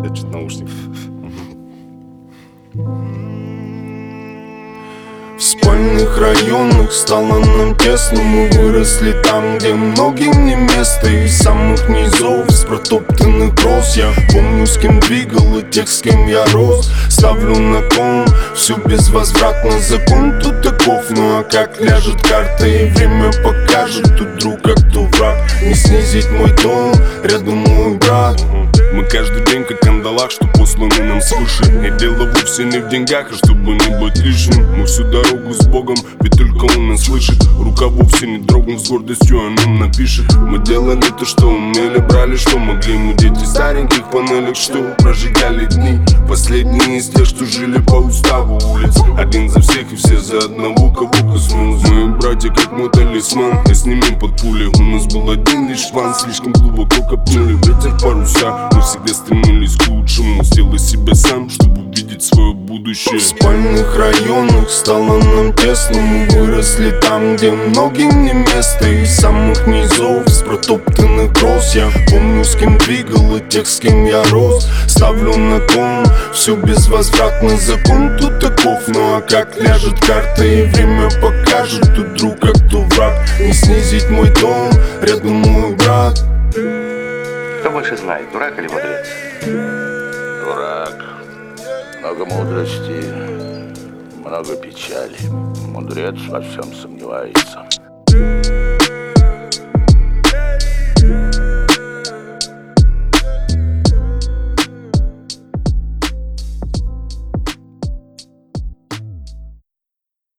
Это что-то наушник. В спальных районах стало нам тесно. Мы выросли там, где многим не место. Из самых низов, с протоптанных роз. Я помню, с кем двигал и тех, с кем я рос. Ставлю на кон, все безвозвратно. Закон тут таков, ну а как ляжет карта и время покажет, тут друг, а кто враг. Не снизить мой тон, рядом мой брат. Мы каждый день как кандалах, что посланы нам свыше. И дело вовсе не в деньгах, а чтобы не быть лишним. Мы всю дорогу с Богом, ведь только Он нас слышит. Рука вовсе не дрогнет, с гордостью о нем напишет. Мы делали то, что умели, брали, что могли. Мы дети стареньких панелек, что прожигали дни. Последние из тех, что жили по уставу улиц. Один за всех и все за одного, кого коснулось. Мои братья как мой талисман, и с ними под пулей. У нас был один лишь план, слишком глубоко копнули. Ветер паруса, мы всегда стремились к лучшему. Сделай себя сам, чтобы увидеть свое будущее. В спальных районах стало нам тесно. Мы выросли там, где многим не место. Из самых низов, с протоптанных роз. Я помню, с кем двигал и тех, с кем я рос. Ставлю на кон, все безвозвратно. Закон тут таков, ну а как ляжет карта и время покажет, тут друг, а кто враг. Не снизить мой тон, рядом мой брат. Кто больше знает, дурак или мудрец? Дурак. Много мудрости, много печали. Мудрец во всем сомневается.